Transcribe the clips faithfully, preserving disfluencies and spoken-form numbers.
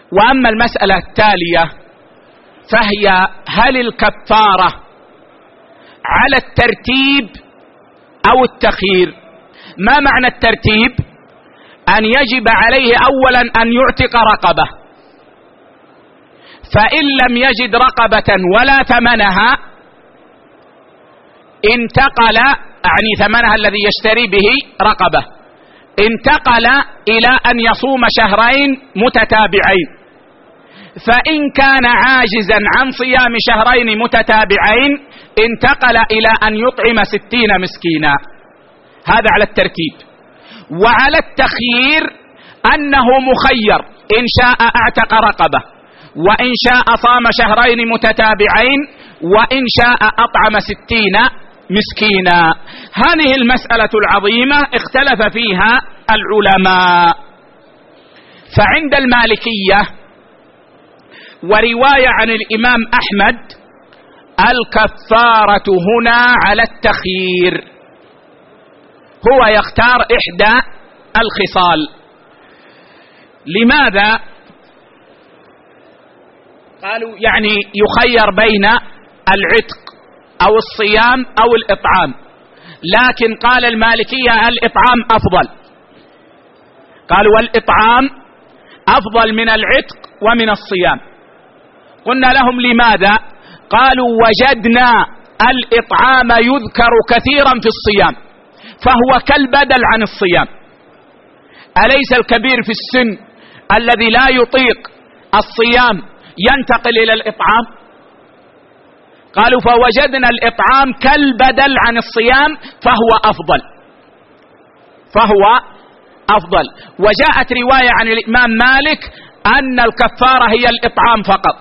وأما المسألة التالية فهي هل الكفارة على الترتيب أو التخيير؟ ما معنى الترتيب؟ أن يجب عليه أولا أن يعتق رقبة، فإن لم يجد رقبة ولا ثمنها انتقل، يعني ثمنها الذي يشتري به رقبة، انتقل إلى أن يصوم شهرين متتابعين، فإن كان عاجزا عن صيام شهرين متتابعين انتقل إلى أن يطعم ستين مسكينا. هذا على الترتيب. وعلى التخيير أنه مخير، إن شاء اعتق رقبة، وإن شاء صام شهرين متتابعين، وإن شاء أطعم ستين مسكينا. هذه المسألة العظيمة اختلف فيها العلماء. فعند المالكية ورواية عن الإمام أحمد الكفارة هنا على التخيير، هو يختار إحدى الخصال. لماذا؟ قالوا يعني يخير بين العتق أو الصيام أو الإطعام، لكن قال المالكية الإطعام أفضل. قالوا والإطعام أفضل من العتق ومن الصيام. قلنا لهم لماذا؟ قالوا وجدنا الإطعام يذكر كثيرا في الصيام، فهو كالبدل عن الصيام. أليس الكبير في السن الذي لا يطيق الصيام ينتقل إلى الإطعام؟ قالوا فوجدنا الإطعام كالبدل عن الصيام فهو أفضل، فهو أفضل. وجاءت رواية عن الإمام مالك أن الكفارة هي الإطعام فقط،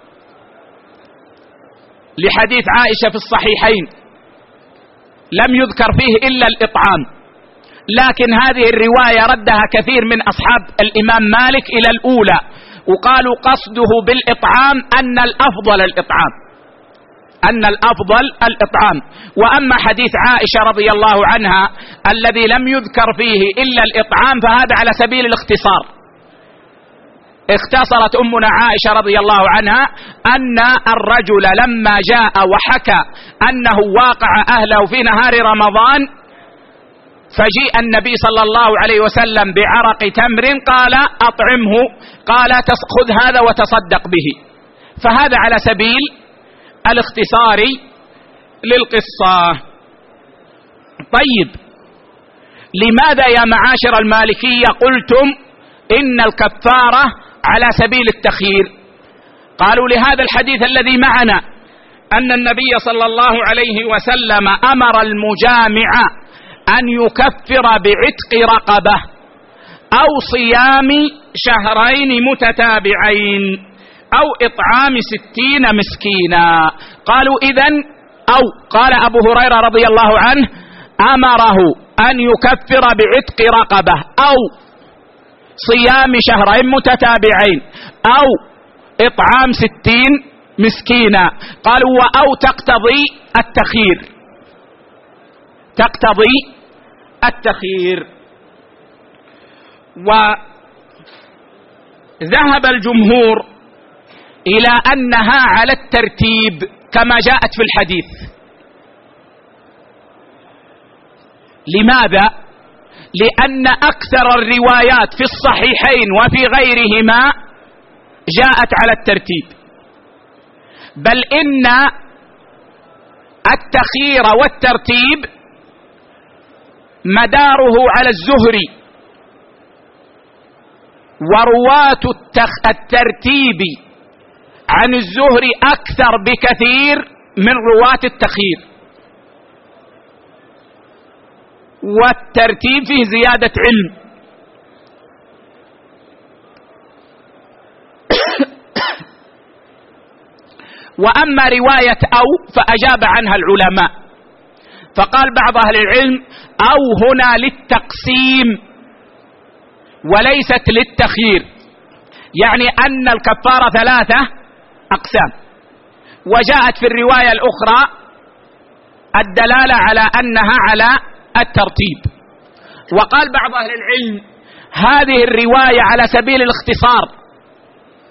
لحديث عائشة في الصحيحين لم يذكر فيه إلا الإطعام، لكن هذه الرواية ردها كثير من أصحاب الإمام مالك إلى الأولى، وقالوا قصده بالإطعام أن الأفضل الإطعام، أن الأفضل الإطعام. وأما حديث عائشة رضي الله عنها الذي لم يذكر فيه إلا الإطعام فهذا على سبيل الاختصار. اختصرت أمنا عائشة رضي الله عنها أن الرجل لما جاء وحكى أنه واقع أهله في نهار رمضان فجيء النبي صلى الله عليه وسلم بعرق تمر قال أطعمه، قال خذ هذا وتصدق به. فهذا على سبيل الاختصار للقصة. طيب لماذا يا معاشر المالكية قلتم إن الكفارة على سبيل التخيير؟ قالوا لهذا الحديث الذي معنا أن النبي صلى الله عليه وسلم أمر المجامع أن يكفر بعتق رقبة أو صيام شهرين متتابعين أو إطعام ستين مسكينا. قالوا إذن أو قال أبو هريرة رضي الله عنه أمره أن يكفر بعتق رقبة أو صيام شهرين متتابعين أو إطعام ستين مسكينا. قالوا وأو تقتضي التخيير، تقتضي التخيير. وذهب الجمهور إلى أنها على الترتيب كما جاءت في الحديث. لماذا؟ لأن أكثر الروايات في الصحيحين وفي غيرهما جاءت على الترتيب، بل إن التخيير والترتيب مداره على الزهري، ورواة الترتيب عن الزهري أكثر بكثير من رواة التخيير، والترتيب فيه زيادة علم. وأما رواية أو فأجاب عنها العلماء، فقال بعض أهل العلم أو هنا للتقسيم وليست للتخيير، يعني أن الكفارة ثلاثة أقسام، وجاءت في الرواية الأخرى الدلالة على أنها على الترتيب. وقال بعض أهل العلم هذه الرواية على سبيل الاختصار،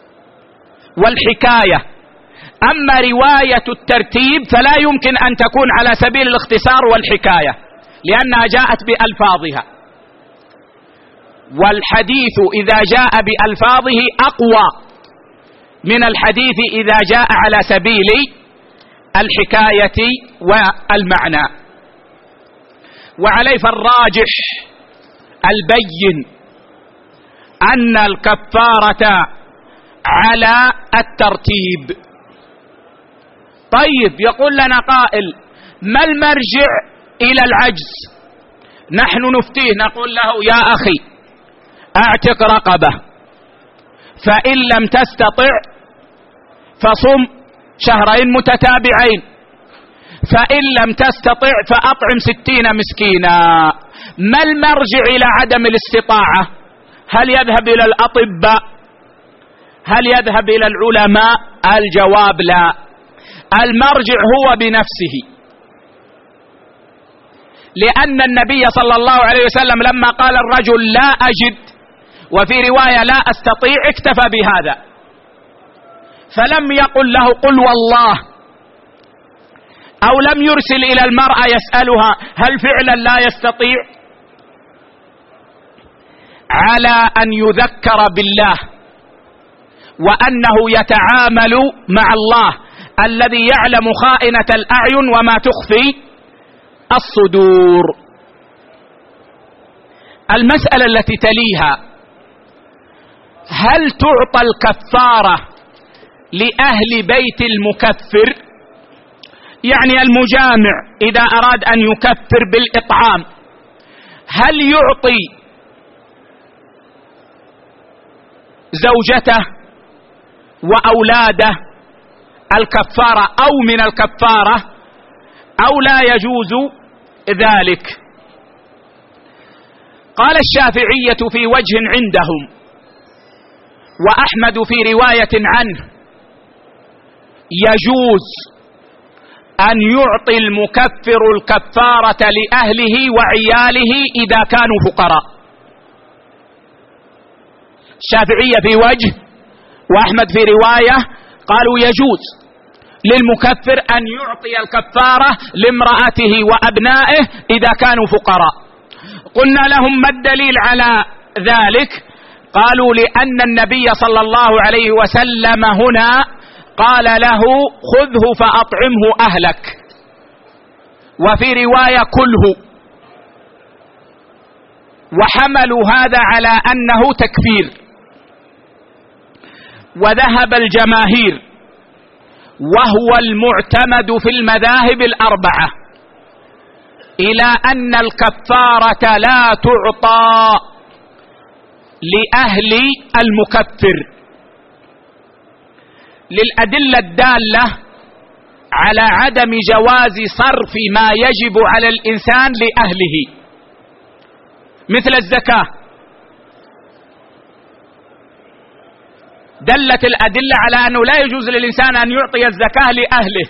والحكاية. أما رواية الترتيب فلا يمكن أن تكون على سبيل الاختصار والحكاية لأنها جاءت بألفاظها، والحديث إذا جاء بألفاظه أقوى من الحديث إذا جاء على سبيل الحكاية والمعنى. وعليه فالراجح البين أن الكفارة على الترتيب. طيب، يقول لنا قائل: ما المرجع إلى العجز؟ نحن نفتيه نقول له: يا أخي، اعتق رقبة، فإن لم تستطع فصم شهرين متتابعين، فإن لم تستطع فأطعم ستين مسكينا. ما المرجع إلى عدم الاستطاعة؟ هل يذهب إلى الأطباء؟ هل يذهب إلى العلماء؟ الجواب لا، المرجع هو بنفسه، لأن النبي صلى الله عليه وسلم لما قال الرجل لا أجد وفي رواية لا أستطيع اكتفى بهذا، فلم يقل له قل والله، أو لم يرسل إلى المرأة يسألها هل فعلا لا يستطيع، على أن يذكر بالله وأنه يتعامل مع الله الذي يعلم خائنة الأعين وما تخفي الصدور. المسألة التي تليها: هل تعطى الكفارة لأهل بيت المكفر؟ يعني المجامع إذا أراد أن يكفر بالإطعام هل يعطي زوجته وأولاده الكفارة أو من الكفارة أو لا يجوز ذلك؟ قال الشافعية في وجه عندهم، وأحمد في رواية عنه: يجوز أن يعطي المكفر الكفارة لأهله وعياله إذا كانوا فقراء. الشافعية في وجه وأحمد في رواية قالوا يجوز للمكفر أن يعطي الكفارة لامرأته وأبنائه إذا كانوا فقراء. قلنا لهم: ما الدليل على ذلك؟ قالوا: لأن النبي صلى الله عليه وسلم هنا قال له: خذه فأطعمه أهلك، وفي رواية كله، وحملوا هذا على أنه تكفير. وذهب الجماهير وهو المعتمد في المذاهب الأربعة إلى أن الكفارة لا تعطى لأهل المكفر للأدلة الدالة على عدم جواز صرف ما يجب على الإنسان لأهله، مثل الزكاة. دلت الأدلة على أنه لا يجوز للإنسان أن يعطي الزكاة لأهله.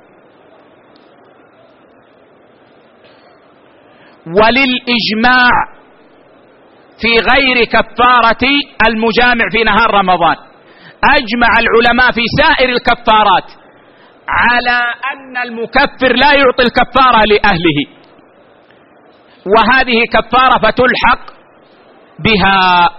وللإجماع في غير كفارة المجامع في نهار رمضان، أجمع العلماء في سائر الكفارات على أن المكفر لا يعطي الكفارة لأهله، وهذه كفارة فتلحق بها.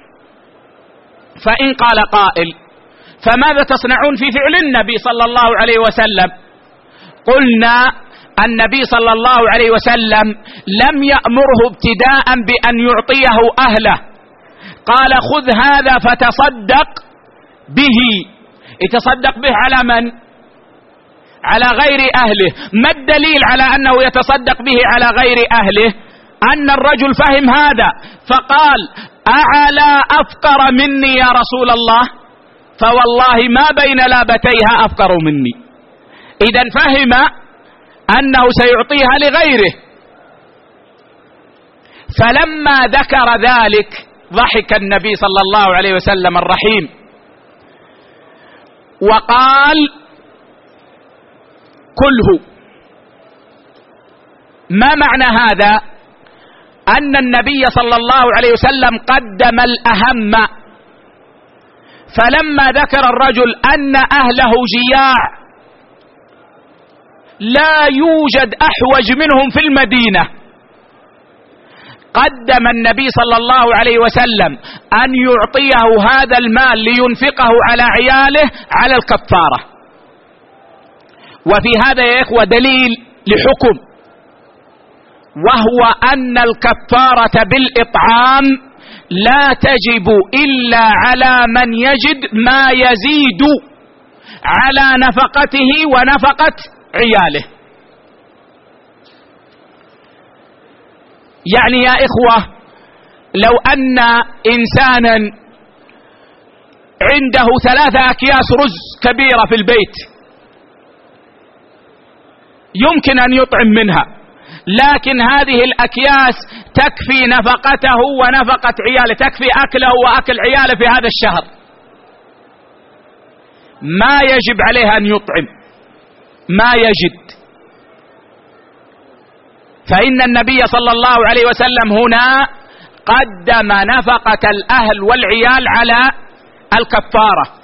فإن قال قائل: فماذا تصنعون في فعل النبي صلى الله عليه وسلم؟ قلنا: النبي صلى الله عليه وسلم لم يأمره ابتداء بأن يعطيه أهله، قال: خذ هذا فتصدق به. يتصدق به على من؟ على غير أهله. ما الدليل على أنه يتصدق به على غير أهله؟ أن الرجل فهم هذا فقال: أعلى أفقر مني يا رسول الله؟ فوالله ما بين لابتيها أفقر مني. إذن فهم أنه سيعطيها لغيره. فلما ذكر ذلك ضحك النبي صلى الله عليه وسلم الرحيم وقال: كله. ما معنى هذا؟ أن النبي صلى الله عليه وسلم قدم الأهم فلما ذكر الرجل أن أهله جياع لا يوجد أحوج منهم في المدينة، قدم النبي صلى الله عليه وسلم أن يعطيه هذا المال لينفقه على عياله على الكفارة. وفي هذا يا إخوة دليل لحكم، وهو أن الكفارة بالإطعام لا تجب إلا على من يجد ما يزيد على نفقته ونفقة عياله. يعني يا إخوة لو أن إنسانا عنده ثلاثة أكياس رز كبيرة في البيت يمكن أن يطعم منها، لكن هذه الأكياس تكفي نفقته ونفقة عياله، تكفي أكله وأكل عياله في هذا الشهر، ما يجب عليه أن يطعم ما يجد. فإن النبي صلى الله عليه وسلم هنا قدم نفقة الأهل والعيال على الكفارة.